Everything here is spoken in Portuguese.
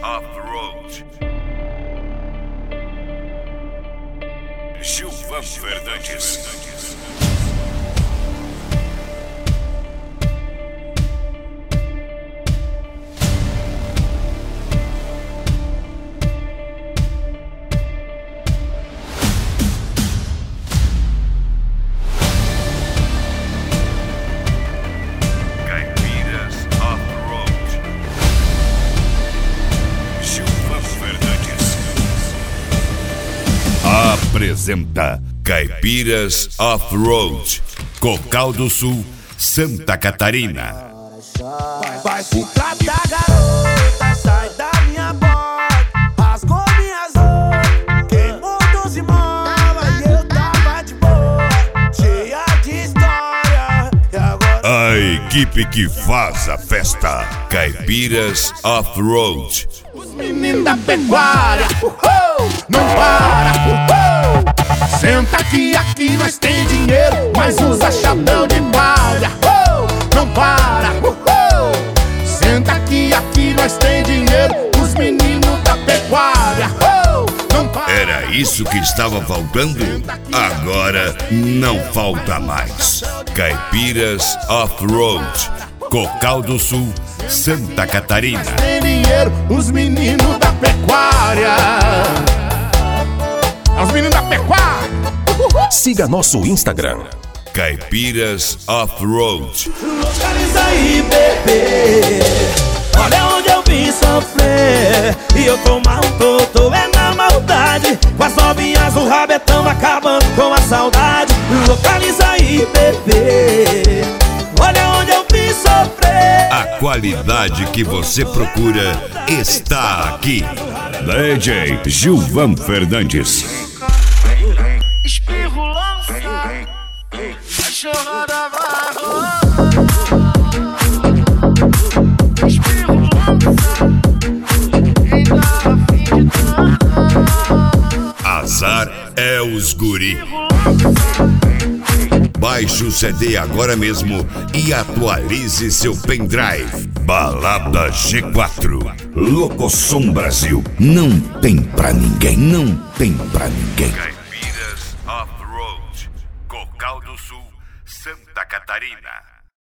Off-Road. Gilvan Fernandes. Apresenta Caipiras Off-Road, Cocal do Sul, Santa Catarina. Vai se tratar, garota, sai da minha porta. Rasgou minhas roupas, queimou 12 molas e eu tava de boa, cheia de história. E agora A equipe que faz a festa, Caipiras Off-Road. os meninos da pecuária, não para, senta aqui nós tem dinheiro, mas usa chapéu de palha, não para, senta aqui nós tem dinheiro, os meninos da pecuária, não para. Era isso que estava faltando? Agora não falta mais. Caipiras Off-Road, Cocal do Sul, Santa Catarina. Tem dinheiro, os meninos da pecuária. Os meninos da pecuária. Siga nosso Instagram. Caipiras Off-Road. Localiza aí, bebê. Olha onde eu vim sofrer. E eu tô mal, tô é na maldade. Com as novinhas o rabetão acabando com a saudade. Localiza aí, bebê. Olha onde eu vim sofrer. A qualidade que você procura está aqui. DJ Gilvan Fernandes. Espirro lança, cachorrada vai rolar. Espirro lança, quem tá afim de dar. Azar é os guri. Baixe o CD agora mesmo e atualize seu pendrive. Balada G4, Locosom Brasil. Não tem pra ninguém, não tem pra ninguém. Caipiras Off-Road, Cocal do Sul, Santa Catarina.